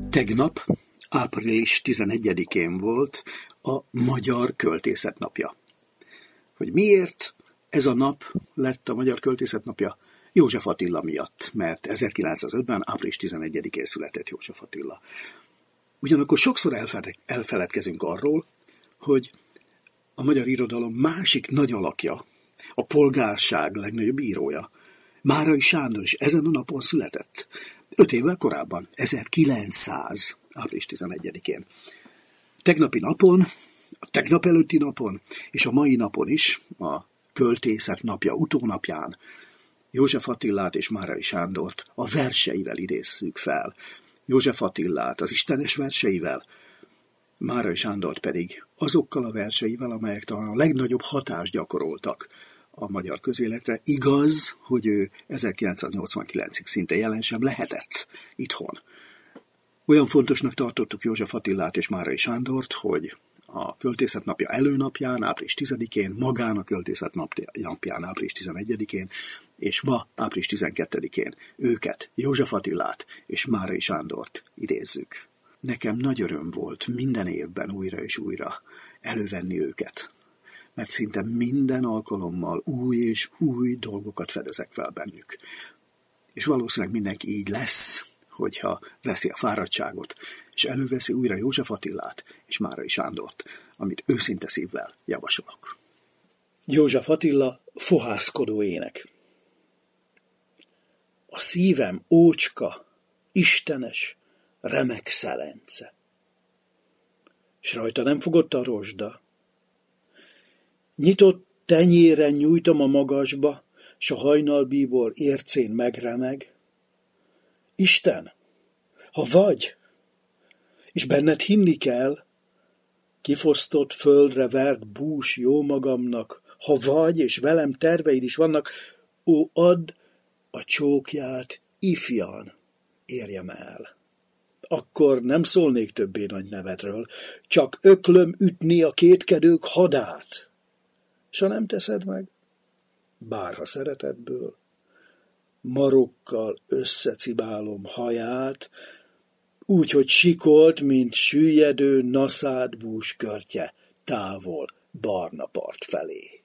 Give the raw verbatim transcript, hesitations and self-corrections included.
Tegnap, április tizenegyedikén volt a Magyar Költészet Napja. Hogy miért ez a nap lett a Magyar Költészet Napja? József Attila miatt, mert ezerkilencszázötben április tizenegyedikén született József Attila. Ugyanakkor sokszor elfeledkezünk arról, hogy a magyar irodalom másik nagy alakja, a polgárság legnagyobb írója, Márai Sándor is ezen a napon született. Öt évvel korábban, ezerkilencszáz április tizenegyedikén. Tegnapi napon, a tegnap előtti napon, és a mai napon is, a Költészet Napja utónapján József Attilát és Márai Sándort a verseivel idézzük fel. József Attilát az istenes verseivel, Márai Sándort pedig azokkal a verseivel, amelyek talán a legnagyobb hatást gyakoroltak a magyar közéletre. Igaz, hogy ő ezerkilencszáznyolcvankilencig szinte jelen sem lehetett itthon. Olyan fontosnak tartottuk József Attilát és Márai Sándort, hogy a Költészet Napja előnapján, április tizedikén, magán a Költészet Napján, április tizenegyedikén, és ma, április tizenkettedikén őket, József Attilát és Márai Sándort idézzük. Nekem nagy öröm volt minden évben újra és újra elővenni őket, mert szinte minden alkalommal új és új dolgokat fedezek fel bennük. És valószínűleg mindenki így lesz, hogyha veszi a fáradtságot, és előveszi újra József Attilát és Márai Sándort, amit őszinte szívvel javasolok. József Attila, fohászkodó ének. A szívem ócska, istenes, remek szelence. S rajta nem fogott a rozsda. Nyitott tenyéren nyújtom a magasba, s a hajnalbíbor ércén megremeg. Isten, ha vagy, és benned hinni kell, kifosztott földre vert bús jó magamnak, ha vagy, és velem terveid is vannak, ó, add a csókját ifjan érjem el. Akkor nem szólnék többé nagy nevedről, csak öklöm ütni a kétkedők hadát. S ha nem teszed meg, bárha szeretetből, marokkal összecibálom haját, úgy, hogy sikolt, mint süllyedő naszád bús körtje távol barna part felé.